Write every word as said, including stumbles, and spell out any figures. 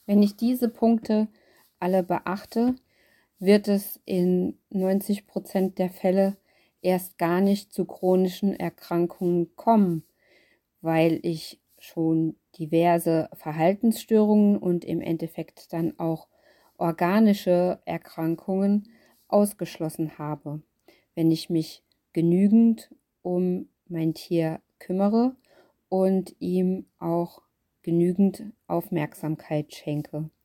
Wenn ich diese Punkte alle beachte, wird es in neunzig Prozent der Fälle erst gar nicht zu chronischen Erkrankungen kommen, weil ich schon diverse Verhaltensstörungen und im Endeffekt dann auch organische Erkrankungen ausgeschlossen habe, wenn ich mich genügend um mein Tier kümmere und ihm auch genügend Aufmerksamkeit schenke.